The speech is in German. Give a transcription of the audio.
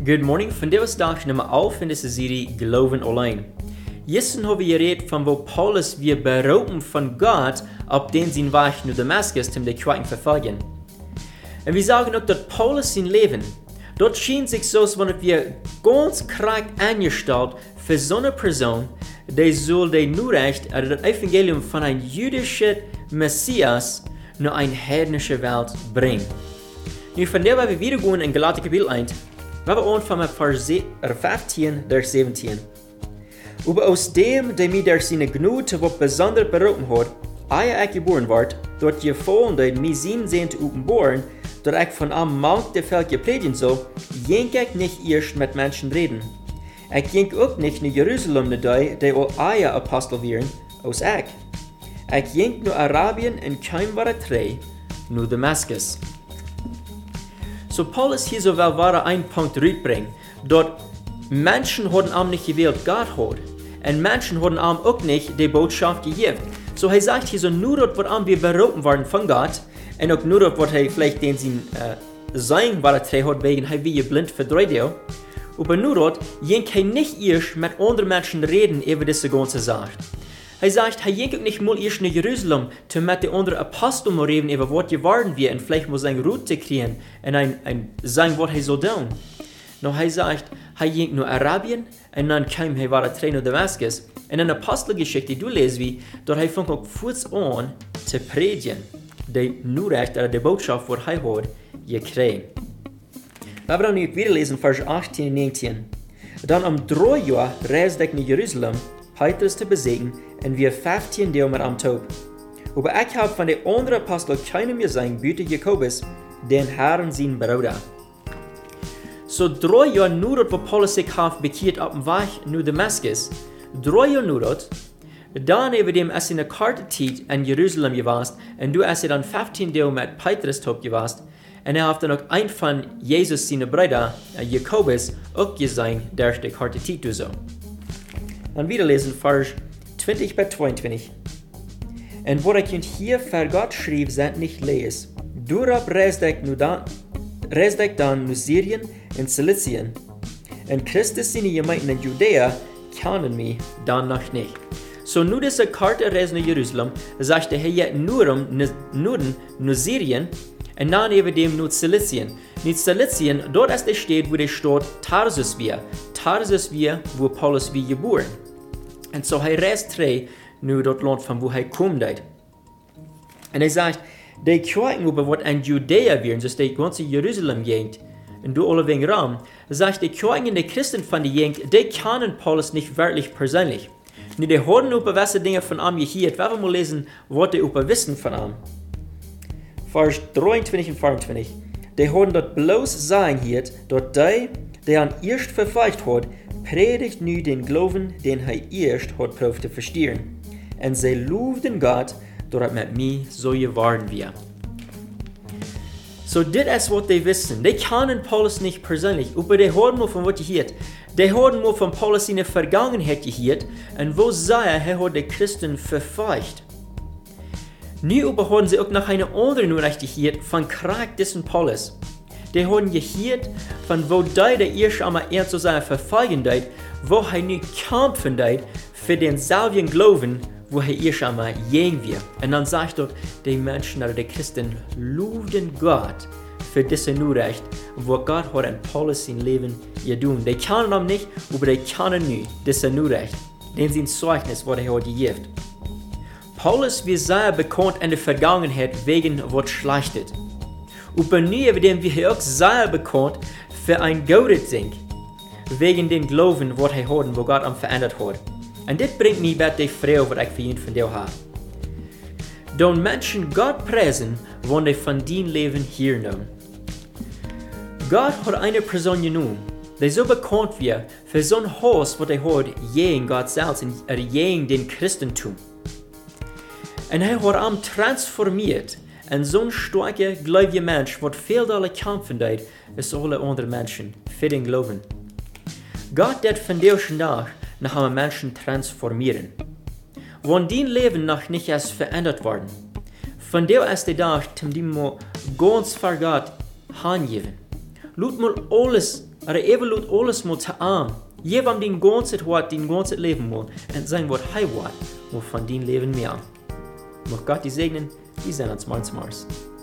Good morning, vandaag dag nummer 11 in deze serie Geloven alleen. Gisteren hebben we geredet van wo Paulus weer beroepen van God op den zijn weg naar Damascus om de kwaken vervolgen. En we zagen ook dat Paulus zijn leven, dat schijnt zich zo, wanneer we ganz krank aangesteld voor zo'n persoon, die soll de nu recht het evangelium van een jüdische Messias naar een heidnische wereld brengen. Nu vandaag hebben we weer gaan in Galater kapitel 1. We hebben aangevangen vers 15 door 17. Aber aus dem, der mir durch seine Gnade wat besonder beroepen hat, ehe ich geboren ward, dort gevallen mir sein Sehen zu uppenbaren, dat ich von am Mount der Völker predigen soll, jenk ich nicht erst mit Menschen reden. Ich jenk auch nicht nach Jerusalem die all eie Apostel wären, aus ich. Ich jenk nur Arabien und kein war drei, nur Damaskus. So Paulus hier so wel ein Punkt rüberbringen, dort Menschen hadden am nicht gewählt Gott hat. Und Menschen hadden am auch nicht die Botschaft gegeben. So er sagt hier so, nur dort, was wir berufen worden von Gott, und auch nur dort, was er vielleicht den sein war hat, wegen er wie blind verdreht. Aber nur dort, jenk er nicht erst mit anderen Menschen reden über diese ganze Sache. Er sagt, er jenk auch nicht mal erst nach Jerusalem, um mit den anderen Aposteln reden über was geworden wir und vielleicht mal seine Route kriegen und sagen, was er so tun. No, er sagt, er ging nur Arabien und dann kam er war nach Damaskus. Und in der Apostelgeschichte, du lest wie, dort er fängt auch kurz an zu predigen, die nur recht, die Botschaft, was er hat, gekriegt. Wir werden dann wieder lesen, Vers 18 und 19. Dann am 3 Jahr reiste ich nach Jerusalem, Petrus zu besiegen, und wir 15 Tage am Tag. Aber ich habe von den anderen Aposteln keinem gesehen, bitte Jakobus, den Herrn sein Bruder. So 3 Jahre nur dort, wo Paulus sich bekehrt auf dem Weg nach Damaskus, 3 Jahre nur dort, dann über dem es in der Karte in Jerusalem gewesen und du es dann 15 Tage mit Petrus gewesen und er hat dann auch ein von Jesus seine Brüder, Jakobus, auch gesehen, der die Karte so. Dann wieder lesen, Vers 20 bis 22. Und was ich hier für Gott schrieb, sind nicht lees. Durab reiste ich dann nach Syrien und Silizien. Und Christus seine Gemeinden in Judäa kennen mich dann noch nicht. So nur diese Karte reise nach Jerusalem, sagte er jetzt nur nach Syrien und dann über dem nach Silizien. Nicht Silizien, dort ist der Stadt, wo der Stadt Tarsus war. Tarsus war, wo Paulus wie geboren. Und so er reist nur dort Land, von wo er kommt. Und er sagt, die Kirchen, was in Judäa wären, so die ganze Jerusalem-Gegend, und du alle wegen Raum, sagt, die Kirchen, die Christen von der Gegend, die kennen Paulus nicht wirklich persönlich. Nur die haben über gewisse Dinge von ihm gehört. Wir wollen mal lesen, was die über wissen von ihm. Vers 23 und 24. Die haben dort bloß sagen gehört, dort der an erst verfolgt hat, predigt nu den Glauben, den er erst hat probiert zu verstehen. Und sie lobten Gott, dort mit mir so geworden wir. So, das ist, was die wissen. Die kennen Paulus nicht persönlich, aber die haben nur von was gehört. Die haben nur von Paulus in der Vergangenheit gehört und wo er hat die Christen verfolgt. Nu aber haben sie auch nach einer anderen Nachricht gehört von Krieg dessen Paulus. Die haben gehört von wo der erst einmal zu seiner Verfolgung wo er nu kämpfen für den selben Glauben, wo er erst einmal gehen wird. Und dann sagt dort, die Menschen, die Christen, loben Gott für diese Nachricht, wo Gott hat in Paulus sein Leben getan. Die kennen ihn nicht, aber die kennen nu diese Nachricht. Den sind Zeugnis, was er hat gegeben. Paulus wird sehr bekannt in der Vergangenheit wegen was Schlechtes. Aber nu werden wir auch sehr bekannt für ein gutes Ding, wegen dem Glauben, was er hat und wo Gott ihn verändert hat. Und das bringt mich bei der Frau, was ich für ihn von dir habe. Dann Menschen Gott preisen, wenn sie von deinem Leben hier nehmen. Gott hat eine Person genommen, die so bekannt wird für so ein Haus, was er hat, gegen Gott selbst und gegen den Christentum. Und er hat ihn transformiert in so ein starker, gläubiger Mensch, was viel alle kämpfen als alle anderen Menschen für den Glauben. Gott wird von dir schon nach einem Menschen transformieren. Wenn dein Leben noch nicht erst verändert worden, von dir ist der Tag, dem du ganz für Gott hingeben. Lass mal alles Aber wird alles mal zu arm. Jemand den ganzen Tag, den ganzen Leben will. Und sein Wort Heimat will von dein Leben mehr. Mag Gott die segnen, wir sehen uns morgen zum Mars.